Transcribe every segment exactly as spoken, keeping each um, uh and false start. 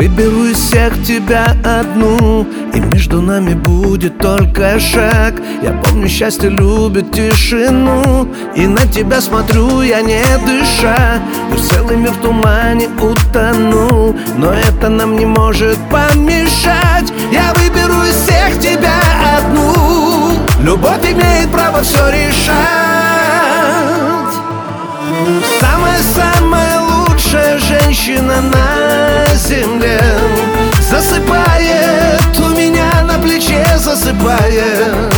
выберу из всех тебя одну, и между нами будет только шаг. Я помню, счастье любит тишину, и на тебя смотрю я не дыша. Пусть целый мир в тумане утонул, но это нам не может помешать. Я выберу из всех тебя одну, любовь имеет право все решать. Самая-самая лучшая женщина на земле засыпает у меня на плече, засыпает.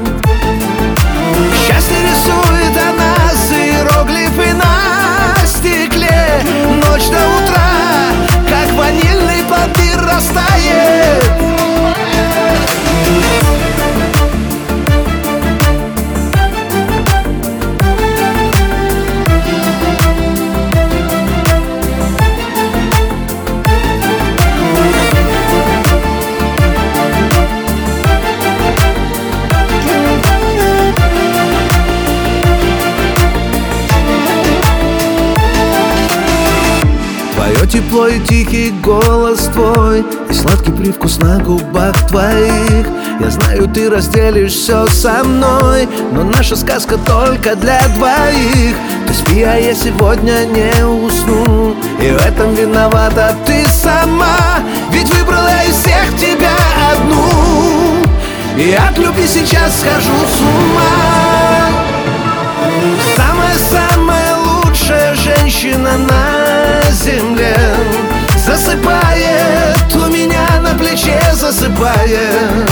Счастье рисует она иероглифы на стекле. Ночь до утра, как ванильный пломбир, растает. Твое тепло и тихий голос твой, и сладкий привкус на губах твоих. Я знаю, ты разделишь все со мной, но наша сказка только для двоих. Ты спи, а я сегодня не усну, и в этом виновата ты сама. Ведь выбрала из всех тебя одну, и от любви сейчас схожу с ума. Самая-самая лучшая женщина на земле засыпает у меня на плече, засыпает.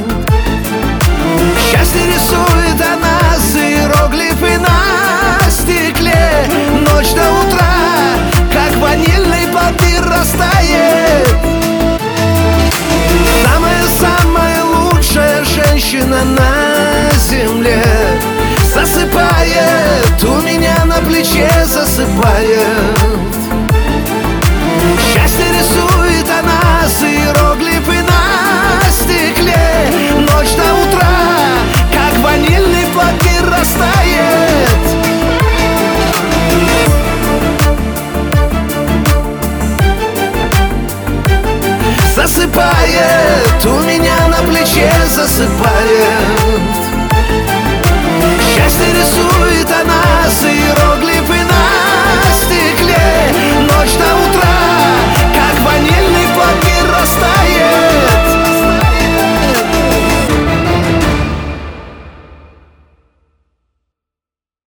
Счастье рисует она иероглифы на стекле. Ночь до утра, как ванильный пломбир, растает. Самая-самая лучшая женщина на земле засыпает у меня на плече, засыпает. Счастье рисует она иероглифы на стекле. Ночь до утра, как ванильный пломбир, растает. Засыпает у меня на плече, засыпает. Счастье рисует